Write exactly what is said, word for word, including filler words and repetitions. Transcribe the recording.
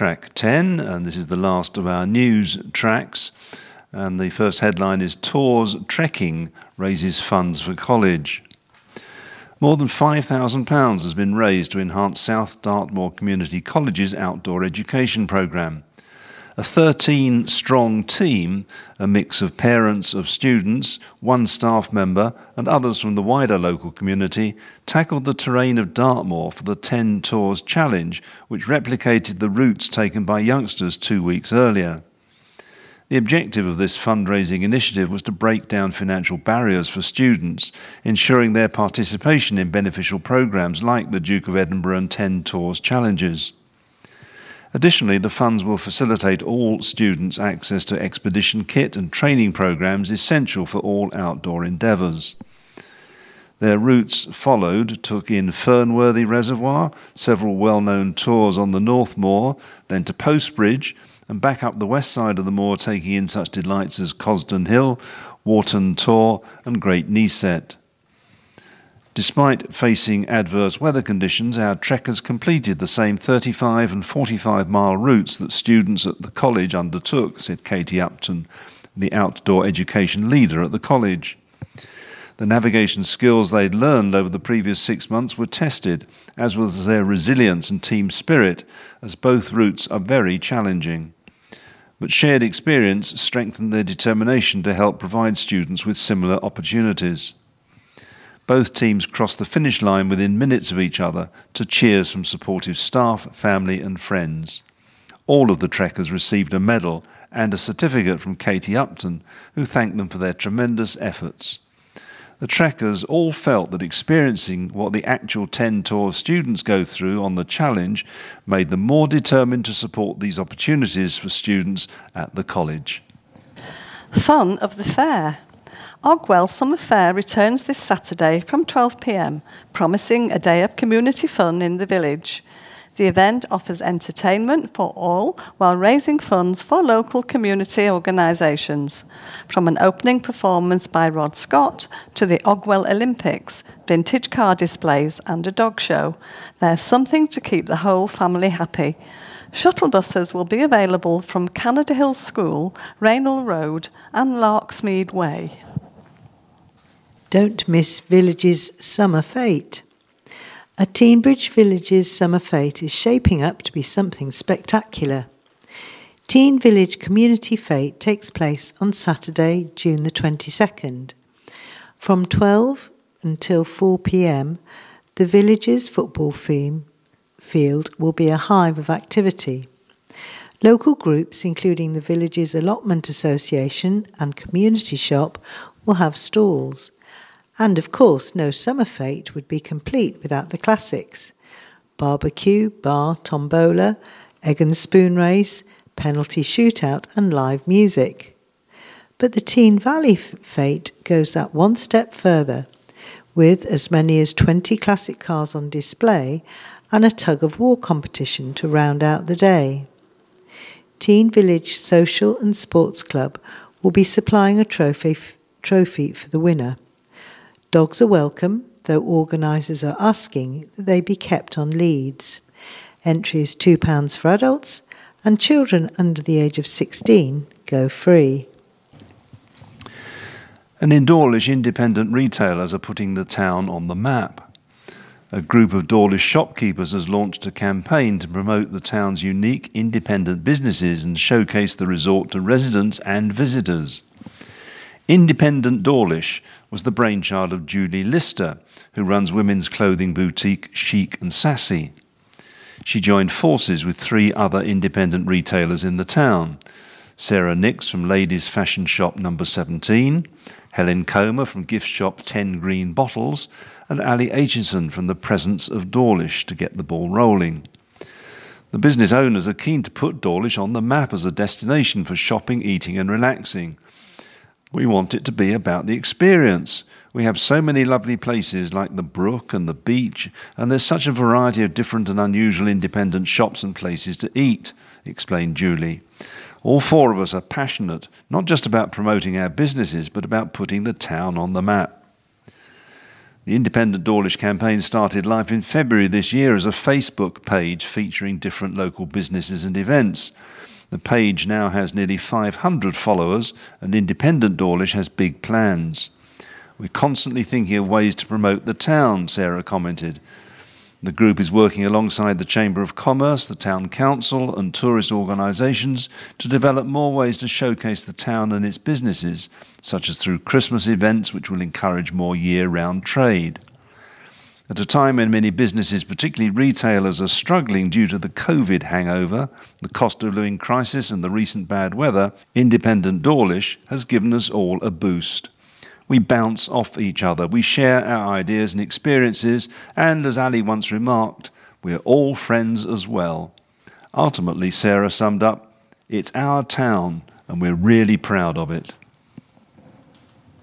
track ten, and this is the last of our news tracks. And the first headline is Tours Trekking Raises Funds for College. More than five thousand pounds has been raised to enhance South Dartmoor Community College's outdoor education programme. A thirteen-strong team, a mix of parents of students, one staff member and others from the wider local community, tackled the terrain of Dartmoor for the ten Tours Challenge, which replicated the routes taken by youngsters two weeks earlier. The objective of this fundraising initiative was to break down financial barriers for students, ensuring their participation in beneficial programmes like the Duke of Edinburgh and ten Tours Challenges. Additionally, the funds will facilitate all students access to expedition kit and training programmes essential for all outdoor endeavours. Their routes followed took in Fernworthy Reservoir, several well-known tours on the North Moor, then to Postbridge, and back up the west side of the moor, taking in such delights as Cosden Hill, Wharton Tor and Great Neset. Despite facing adverse weather conditions, our trekkers completed the same thirty-five and forty-five mile routes that students at the college undertook, said Katie Upton, the outdoor education leader at the college. The navigation skills they'd learned over the previous six months were tested, as was their resilience and team spirit, as both routes are very challenging. But shared experience strengthened their determination to help provide students with similar opportunities. Both teams crossed the finish line within minutes of each other to cheers from supportive staff, family and friends. All of the trekkers received a medal and a certificate from Katie Upton, who thanked them for their tremendous efforts. The trekkers all felt that experiencing what the actual ten Tours students go through on the challenge made them more determined to support these opportunities for students at the college. Fun of the fair. Ogwell Summer Fair returns this Saturday from twelve p m, promising a day of community fun in the village. The event offers entertainment for all while raising funds for local community organisations. From an opening performance by Rod Scott to the Ogwell Olympics, vintage car displays and a dog show, there's something to keep the whole family happy. Shuttle buses will be available from Canada Hill School, Raynell Road and Larksmead Way. Don't miss Village's Summer Fete. A Teenbridge Village's Summer Fete is shaping up to be something spectacular. Teen Village Community Fete takes place on Saturday, June the twenty-second. From twelve until four p m, the village's football theme field will be a hive of activity. Local groups, including the village's Allotment Association and Community Shop, will have stalls. And of course, no summer fete would be complete without the classics. Barbecue, bar, tombola, egg and spoon race, penalty shootout and live music. But the Teen Valley Fete goes that one step further, with as many as twenty classic cars on display and a tug-of-war competition to round out the day. Teen Village Social and Sports Club will be supplying a trophy, trophy for the winner. Dogs are welcome, though organisers are asking that they be kept on leads. Entry is two pounds for adults, and children under the age of sixteen go free. And in Dawlish, independent retailers are putting the town on the map. A group of Dawlish shopkeepers has launched a campaign to promote the town's unique independent businesses and showcase the resort to residents and visitors. Independent Dawlish was the brainchild of Julie Lister, who runs women's clothing boutique Chic and Sassy. She joined forces with three other independent retailers in the town: Sarah Nix from Ladies Fashion Shop number seventeen, Helen Comer from gift shop ten Green Bottles, and Ali Aitchison from the Presence of Dawlish to get the ball rolling. The business owners are keen to put Dawlish on the map as a destination for shopping, eating and relaxing. We want it to be about the experience. We have so many lovely places like the brook and the beach, and there's such a variety of different and unusual independent shops and places to eat, explained Julie. All four of us are passionate, not just about promoting our businesses, but about putting the town on the map. The Independent Dawlish campaign started life in February this year as a Facebook page featuring different local businesses and events. The page now has nearly five hundred followers, and Independent Dawlish has big plans. We're constantly thinking of ways to promote the town, Sarah commented. The group is working alongside the Chamber of Commerce, the Town Council and tourist organisations to develop more ways to showcase the town and its businesses, such as through Christmas events which will encourage more year-round trade. At a time when many businesses, particularly retailers, are struggling due to the COVID hangover, the cost of living crisis and the recent bad weather, Independent Dawlish has given us all a boost. We bounce off each other, we share our ideas and experiences, and as Ali once remarked, we're all friends as well. Ultimately, Sarah summed up, it's our town and we're really proud of it.